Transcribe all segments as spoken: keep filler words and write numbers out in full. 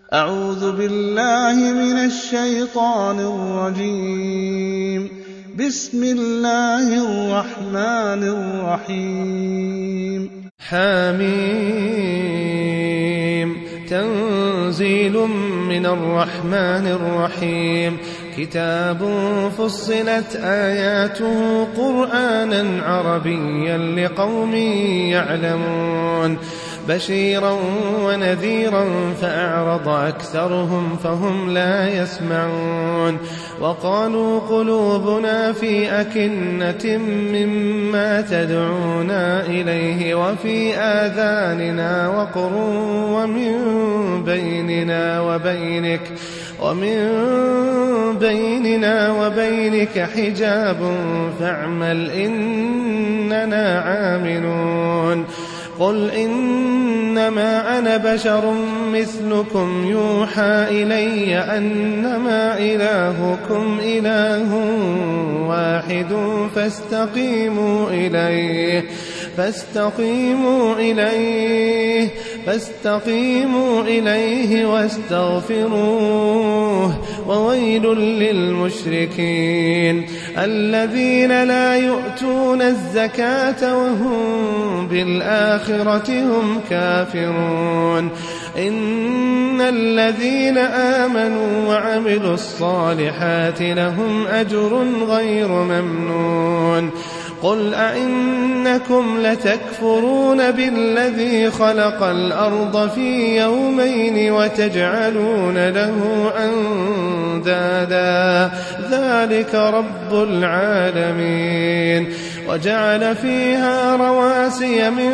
أعوذ بالله من الشيطان الرجيم. بسم الله الرحمن الرحيم. حميم. تنزيل من الرحمن الرحيم. كتاب فصلت آياته قرآنا عربيا لقوم يعلمون بشيرا ونذيرا فأعرض أكثرهم فهم لا يسمعون وقالوا قلوبنا في أكنة مما تدعونا إليه وفي آذاننا وقر ومن بيننا وبينك ومن بيننا وبينك حجاب فاعمل إننا عاملون. قل إنما أنا بشر مثلكم يوحى إلي أنما إلهكم إله واحد فاستقيموا إليه فاستقيموا إليه فاستقيموا إليه واستغفروه وويل للمشركين الذين لا يؤتون الزكاة وهم بالآخرة هم كافرون. إن الذين آمنوا وعملوا الصالحات لهم أجر غير ممنون. قل أئنكم لتكفرون بالذي خلق الأرض في يومين وتجعلون له أندادا ذلك رب العالمين. وجعل فيها رواسي من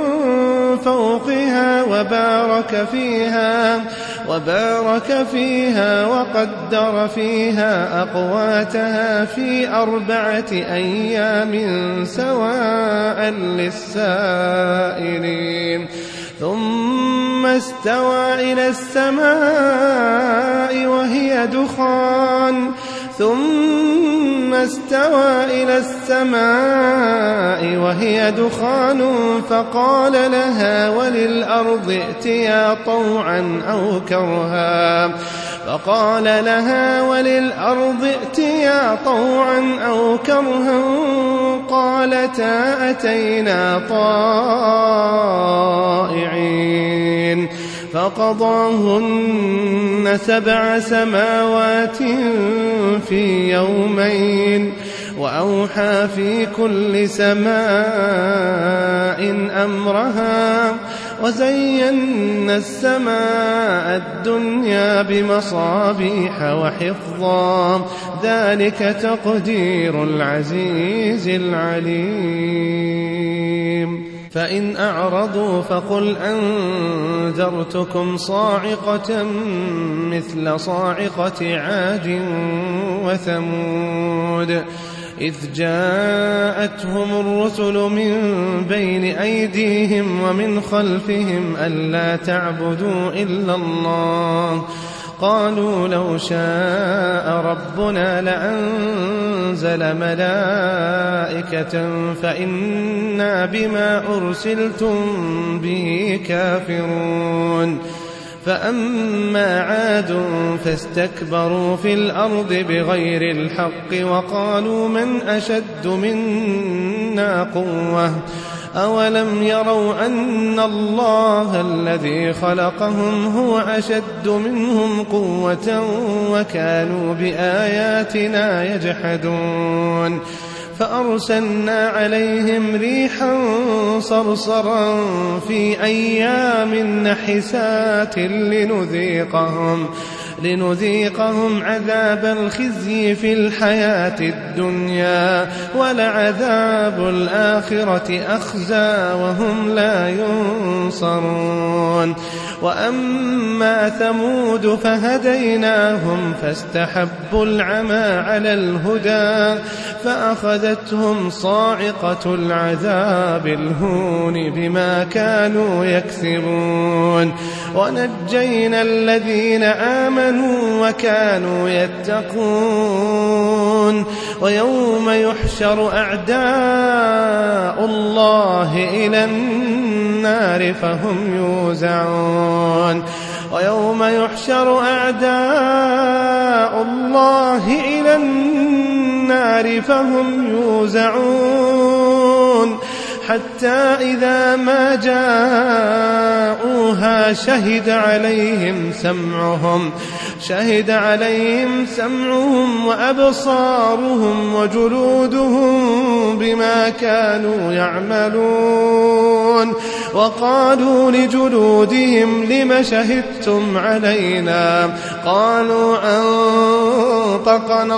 فوقها وبارك فيها وبارك فيها وقدر فيها أقواتها في أربعة أيام سواء للسائلين. ثم استوى إلى السماء وهي دخان ثم استوى إلى السماء وهي دخان فقال لها وللأرض ائتيا طوعا أو كرها فقال لها وللأرض ائتيا طوعا أو كرها قالتا أتينا طائعين. فقضاهن سبع سماوات في يومين وأوحى في كل سماء أمرها وزينا السماء الدنيا بمصابيح وحفظا ذلك تقدير العزيز العليم. فإن أعرضوا فقل أنذرتكم صاعقة مثل صاعقة عاد وثمود إذ جاءتهم الرسل من بين أيديهم ومن خلفهم ألا تعبدوا إلا الله قالوا لو شاء ربنا لأنزل ملائكة فإنا بما أرسلتم به كافرون. فأما عاد فاستكبروا في الأرض بغير الحق وقالوا من أشد منا قوة أولم يروا أن الله الذي خلقهم هو أشد منهم قوة وكانوا بآياتنا يجحدون. فأرسلنا عليهم ريحا صرصرا في أيام نحسات لنذيقهم لنذيقهم عذاب الخزي في الحياة الدنيا ولعذاب الآخرة أخزى وهم لا ينصرون. وأما ثمود فهديناهم فاستحبوا العمى على الهدى فأخذتهم صاعقة العذاب الهون بما كانوا يكسبون. ونجينا الذين آمنوا وكانوا يتقون. ويوم يحشر أعداء الله إلى النار فهم يوزعون. ويوم يحشر أعداء الله إلى النار فهم يوزعون حتى إذا ما جاءوها شهد عليهم سمعهم شهد عليهم سمعهم وأبصارهم وجلودهم بما كانوا يعملون وقالوا لجلودهم لم شهدتم علينا قالوا أنطقنا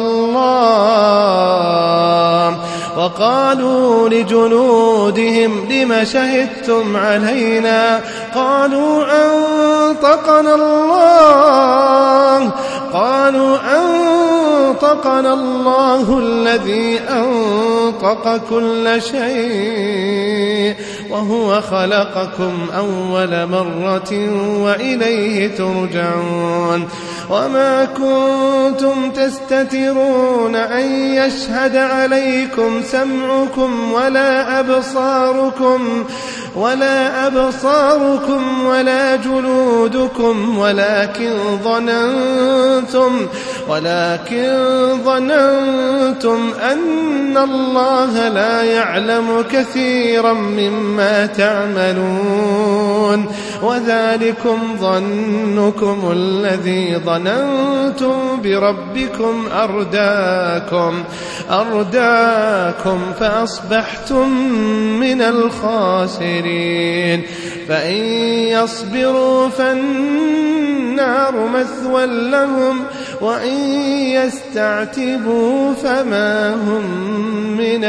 الله وقالوا لجلودهم لم شهدتم علينا قالوا أنطقنا الله قالوا أنطقنا الله الذي أنطق كل شيء وهو خلقكم أول مرة وإليه ترجعون وما كنتم تستترون أن يشهد عليكم سمعكم ولا أبصاركم ولا أبصاركم ولا جلودكم ولكن ظننتم ولكن ظننتم أن الله لا يعلم كثيرا مما تعملون وذلكم ظنكم الذي ظننتم بربكم أرداكم أرداكم فأصبحتم من الخاسرين فإن يصبروا فالنار مثوى لهم وإن يستعتبوا فما هم من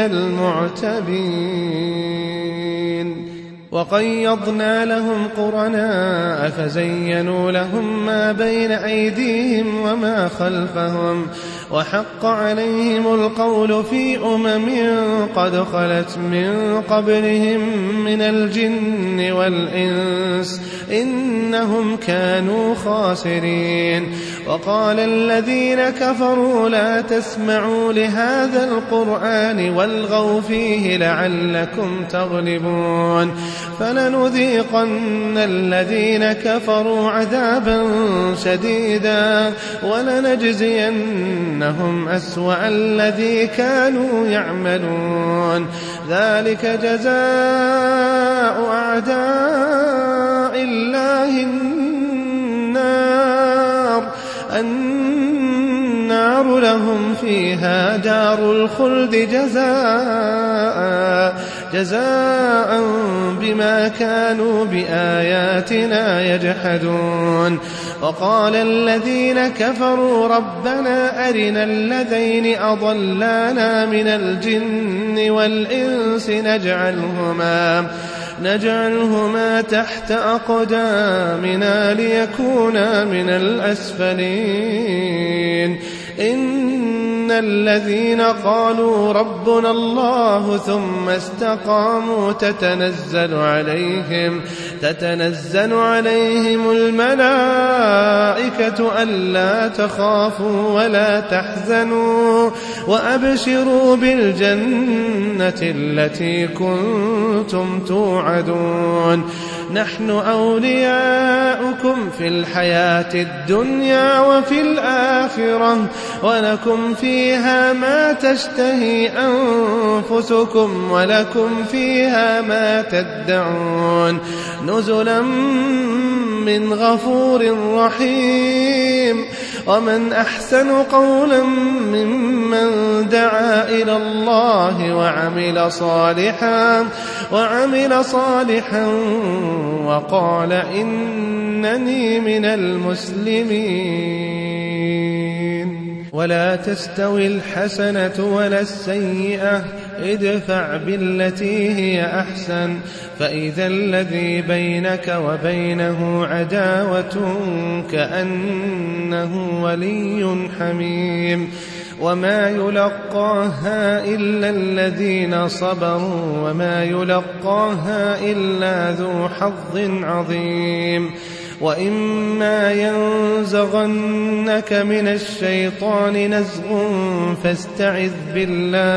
المعتبين وقيضنا لهم قرناء فزينوا لهم ما بين أيديهم وما خلفهم وحق عليهم القول في أمم قد خلت من قبلهم من الجن والإنس إنهم كانوا خاسرين وقال الذين كفروا لا تسمعوا لهذا القرآن والغوا فيه لعلكم تغلبون فلنذيقن الذين كفروا عذابا شديدا ولنجزينهم أسوأ الذي كانوا يعملون ذلك جزاء أعداء الله النار النار لهم فيها دار الخلد جزاء جزاء بما كانوا بآياتنا يجحدون وقال الذين كفروا ربنا أرنا الذين أضلانا من الجن والإنس نجعلهما نجعلهما تحت أقدامنا ليكونا من الأسفلين إن الذين قالوا ربنا الله ثم استقاموا تتنزل عليهم تتنزل عليهم الملائكة ألا تخافوا ولا تحزنوا وأبشروا بالجنة التي كنتم توعدون نحن أولياؤكم في الحياة الدنيا وفي الآخرة ولكم فيها ما تشتهي أنفسكم ولكم فيها ما تدعون نزلا من غفور رحيم ومن أحسن قولا ممن دعا إلى الله وعمل صالحا وعمل صالحا وقال إنني من المسلمين ولا تستوي الحسنة ولا السيئة ادفع بالتي هي أحسن فإذا الذي بينك وبينه عداوة كأنه ولي حميم وما يلقاها إلا الذين صبروا وما يلقاها إلا ذو حظ عظيم وإما ينزغنك من الشيطان نزغ فاستعذ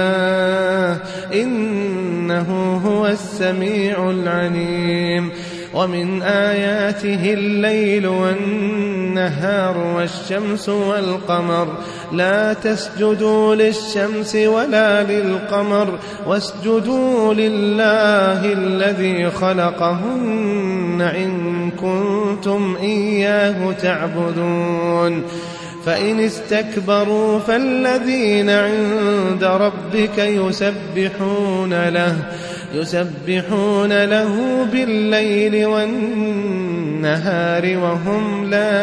بالله إنه هو السميع العليم ومن آياته الليل والنهار والشمس والقمر لا تسجدوا للشمس ولا للقمر واسجدوا لله الذي خلقهن إن كنتم إياه تعبدون فإن استكبروا فالذين عند ربك يسبحون له يسبحون له بالليل والنهار وهم لا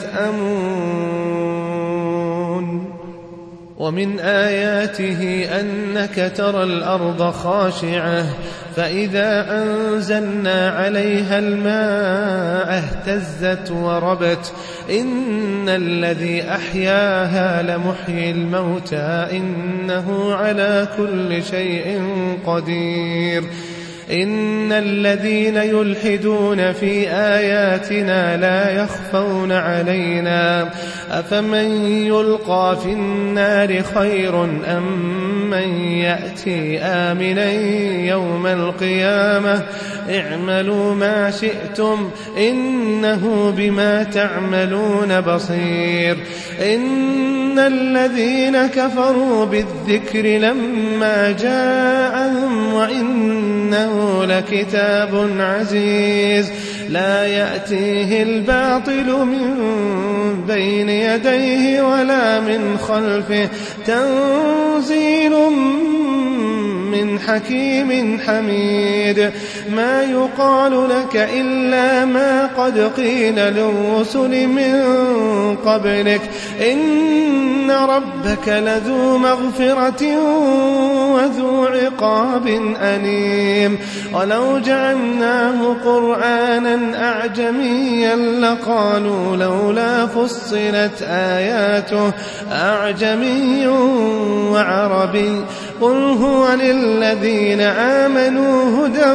يسأمون ومن آياته أنك ترى الأرض خاشعة فإذا أنزلنا عليها الماء اهتزت وربت إن الذي أحياها لمحيي الموتى إنه على كل شيء قدير إن الذين يلحدون في آياتنا لا يخفون علينا أفمن يلقى في النار خير أم من يأتي آمنا يوم القيامة اعملوا ما شئتم إنه بما تعملون بصير إن الذين كفروا بالذكر لما جاءهم وإنه لكتاب عزيز لا يأتيه الباطل من بين يديه ولا من خلفه تنزيل من حكيم حميد ما يقال لك إلا ما قد قيل للرسل من قبلك إن ربك لذو مغفرة وذو عقاب أليم ولو جعلناه قرآنا أعجميا لقالوا لولا فصلت آياته أعجمي وعربي قل هو للذين آمنوا هدى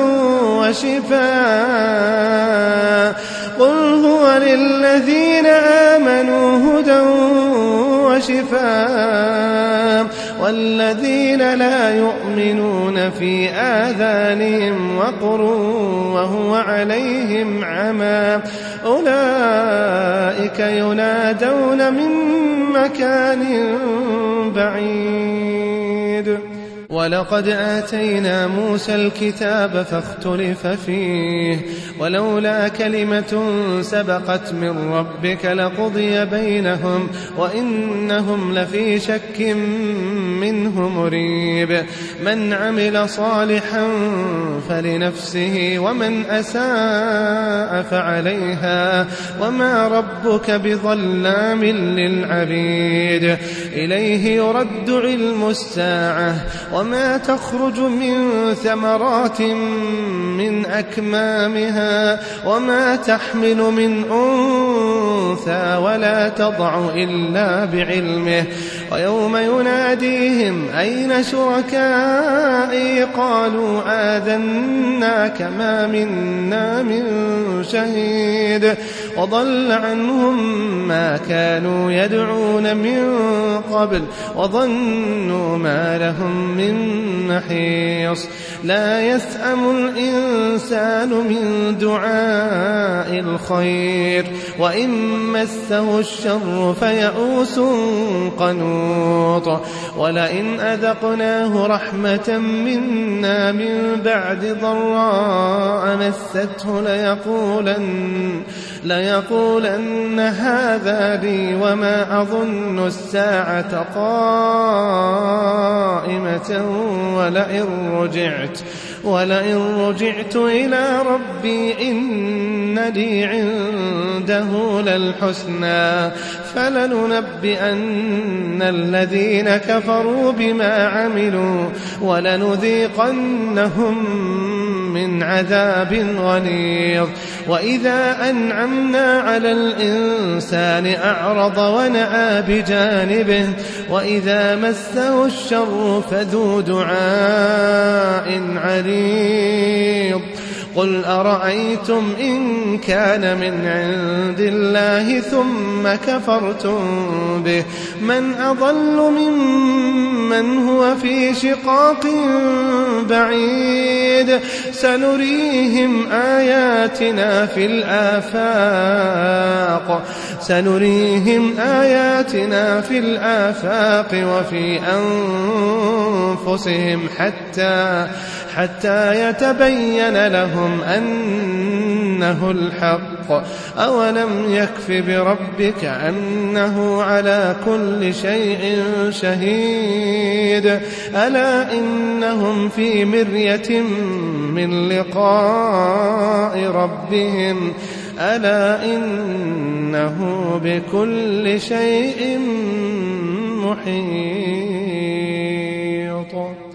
وشفاء قل هو للذين آمنوا هدى وشفاء والذين لا يؤمنون في آذانهم وقر وهو عليهم عمى أولئك ينادون من مكان بعيد ولقد آتينا موسى الكتاب فاختلف فيه ولولا كلمة سبقت من ربك لقضي بينهم وإنهم لفي شك منه مريب من عمل صالحا فلنفسه ومن أساء فعليها وما ربك بظلام للعبيد إليه يرد علم الساعة وما تخرج من ثمرات من أكمامها وما تحمل من أنثى ولا تضع إلا بعلمه ويوم يناديهم أين شركائي قالوا آذناك ما منا من شهيد وضل عنهم ما كانوا يدعون من قبل وظنوا ما لهم من محيص لا يسأم الإنسان من دعاء الخير وإن مسه الشر فيئوس قنوط ولئن أذقناه رحمة منا من بعد ضراء مسته ليقولن, ليقولن هذا لي وما أظن الساعة قائمة ولئن رجعت ولئن رجعت إلى ربي إن لي عنده للحسنى فلننبئن الذين كفروا بما عملوا ولنذيقنهم من عذاب غليظ وإذا أنعمنا على الإنسان أعرض ونأى بجانبه وإذا مسه الشر فذو دعاء عريض قل أرأيتم إن كان من عند الله ثم كفرتم به من أضل ممن هو في شقاق بعيد سنريهم آياتنا في الآفاق سنريهم آياتنا في الآفاق وفي أنفسهم حتى حتى يتبين لهم أنه الحق أولم يكف بربك أنه على كل شيء شهيد ألا إنهم في مرية من لقاء ربهم ألا إنه بكل شيء محيط.